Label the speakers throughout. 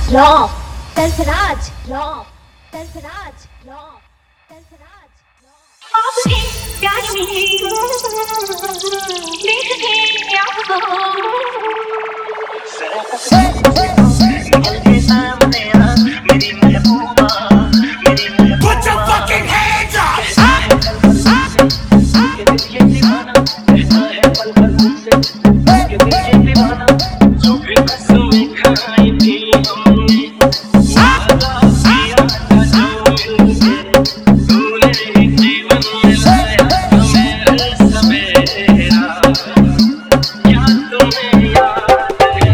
Speaker 1: Raw Sarfaraz Rao Sarfaraz Rao Sarfaraz
Speaker 2: आप थे प्यार में देख के आपको के सामने आ मेरी महबूबा Put your fucking hands up के पीछे दीवाना रहता है पल पल मुझसे के पीछे दीवाना जो भी कसमें खाई थी हमने वादा किया था जो मिलके तूने ही जीवन में लाया था मेरे सवेरा क्या तुम्हें याद है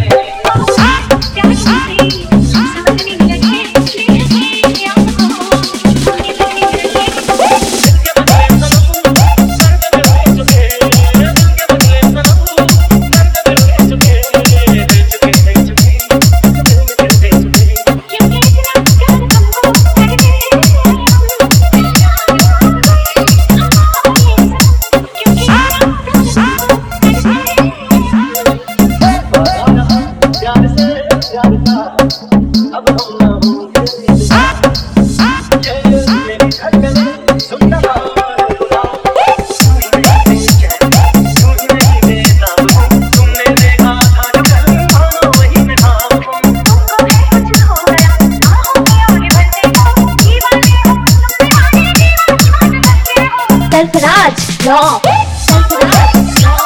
Speaker 2: अब हम ना होंगे मेरी धड़कनें सुनता तुमने देखा था जो कल मानो वही मैं था तुमको है कुछ हो गया आगे बढ़ते हो दीवाने हो तुमने आगे दीवाने हो
Speaker 1: सरफराज रॉ सरफराज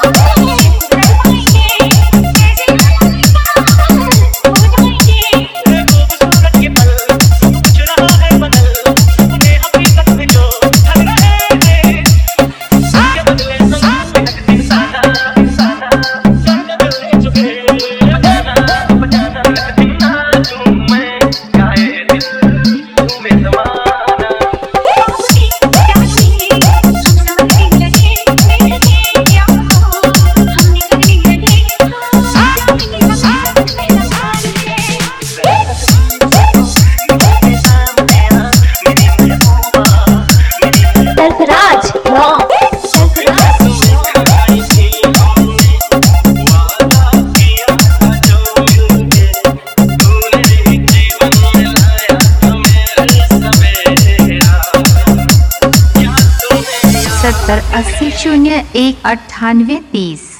Speaker 1: सरफराज रॉ
Speaker 3: सत्तर 80 01 98 30।